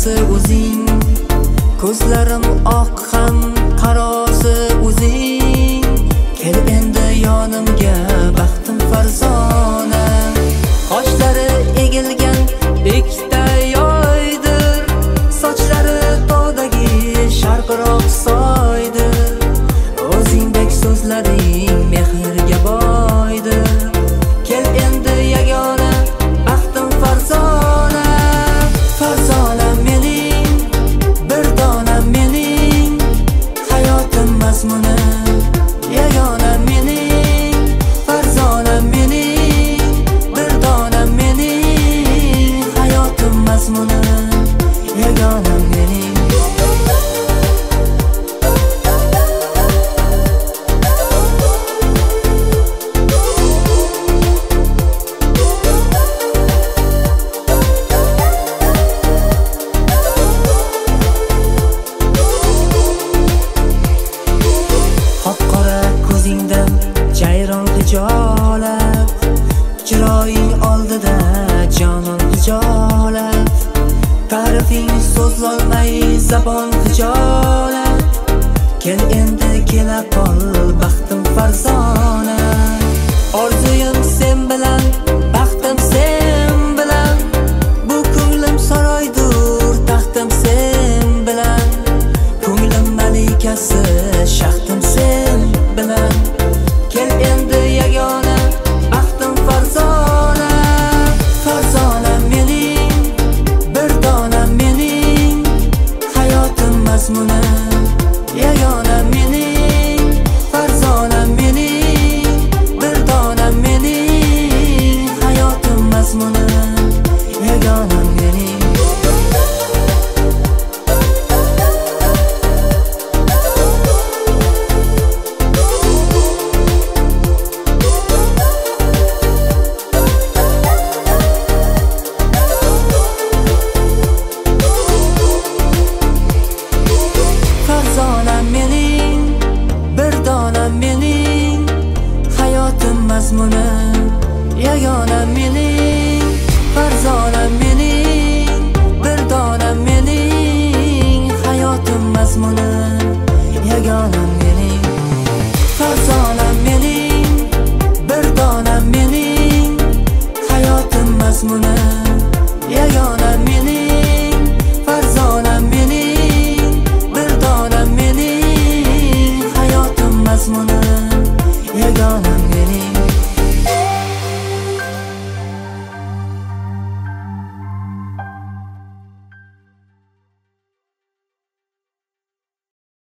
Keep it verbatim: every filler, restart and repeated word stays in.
yarasi o'zing, ko'zlarim oq ham qarosi o'zing. Kel endi yonimga baxtim farzona, qoshlari egilgan ikkita yoydir, sochlari tog'dagi sharqiroq soydir. O'zingdek so'zlaring mehrga boydir. Kel endi yagona baxtim farzona, farzona mening, bir dona mening, hayotim mazmuni. Yagona mening, farzona mening, bir dona mening, hayotim mazmuni. Yagona mening. Jayron hijolat, chiroying oldida jonon hijolat. Ta'rifing so'zlolmay zabon hijolat. Kel endi kela qol baxtim farzona, orzuyim sen bilan, baxtim sen bilan. Bu ko'nglim saroydur, taxtim sen bilan. Ko'nglim malikasi, shaxtim sen bilan. Kel endi yagona baxtim farzona, farzona mening, bir dona mening, hayotim mazmuni.